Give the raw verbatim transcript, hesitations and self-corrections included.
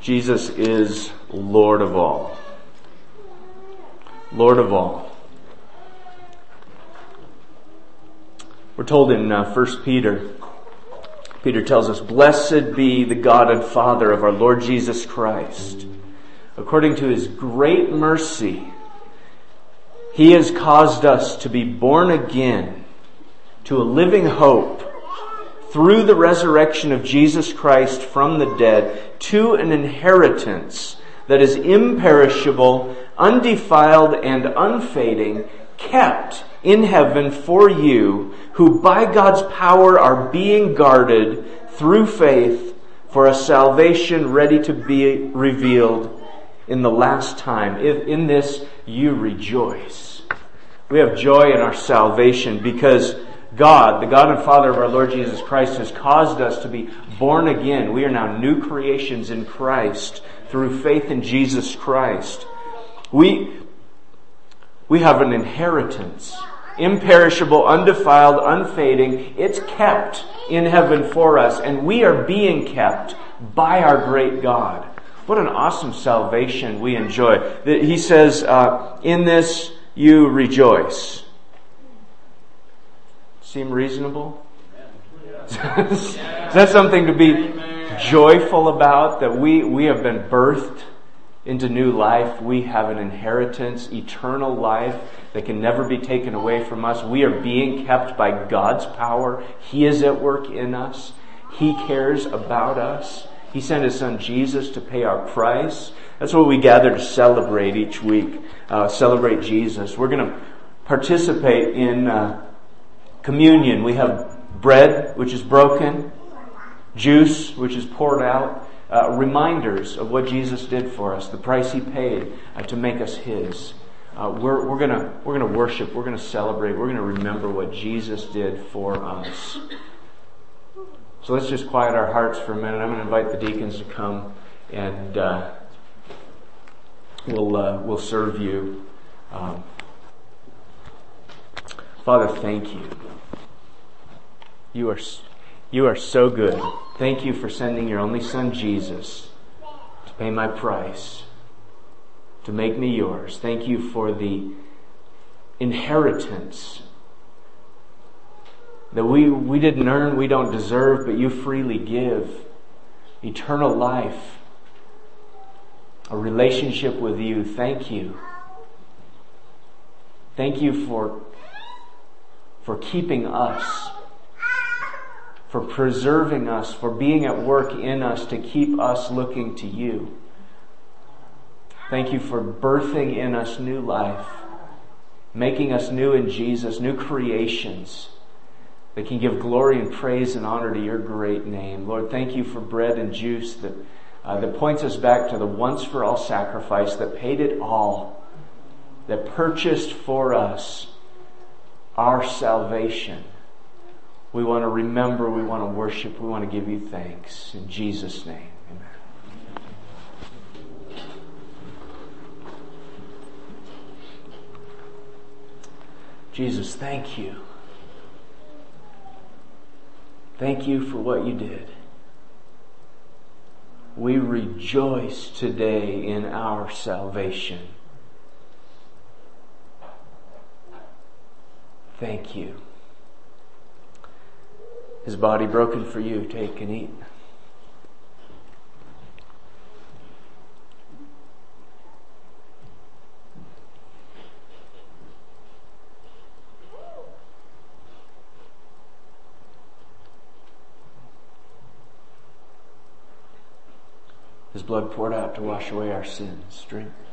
Jesus is Lord of all. Lord of all. We're told in uh, First Peter, Peter tells us, "Blessed be the God and Father of our Lord Jesus Christ. According to His great mercy, He has caused us to be born again to a living hope through the resurrection of Jesus Christ from the dead, to an inheritance that is imperishable, undefiled, and unfading, kept in heaven for you, who by God's power are being guarded through faith for a salvation ready to be revealed in the last time. If in this you rejoice." We have joy in our salvation because God, the God and Father of our Lord Jesus Christ, has caused us to be born again. We are now new creations in Christ through faith in Jesus Christ. We, we have an inheritance, imperishable, undefiled, unfading. It's kept in heaven for us, and we are being kept by our great God. What an awesome salvation we enjoy. He says, uh, in this you rejoice. Seem reasonable? Is that something to be joyful about? That we, we have been birthed into new life. We have an inheritance, eternal life that can never be taken away from us. We are being kept by God's power. He is at work in us. He cares about us. He sent His Son Jesus to pay our price. That's what we gather to celebrate each week. Uh, celebrate Jesus. We're going to participate in uh, communion. We have bread, which is broken, juice, which is poured out, uh, reminders of what Jesus did for us, the price He paid uh, to make us His. Uh, we're we're gonna we're gonna worship. We're gonna celebrate. We're gonna remember what Jesus did for us. So let's just quiet our hearts for a minute. I'm going to invite the deacons to come, and uh, we'll uh, we'll serve you. Um, Father, thank you. You are you are so good. Thank you for sending your only Son Jesus to pay my price, to make me yours. Thank you for the inheritance that we, we didn't earn, we don't deserve, but you freely give. Eternal life, a relationship with you. Thank you. Thank you for, for keeping us, for preserving us, for being at work in us to keep us looking to you. Thank you for birthing in us new life, making us new in Jesus, new creations that can give glory and praise and honor to your great name. Lord, thank you for bread and juice that uh, that points us back to the once-for-all sacrifice that paid it all, that purchased for us our salvation. We want to remember, we want to worship, we want to give you thanks. In Jesus' name, amen. Jesus, thank you. Thank you for what you did. We rejoice today in our salvation. Thank you. His body broken for you. Take and eat. His blood poured out to wash away our sins. Drink.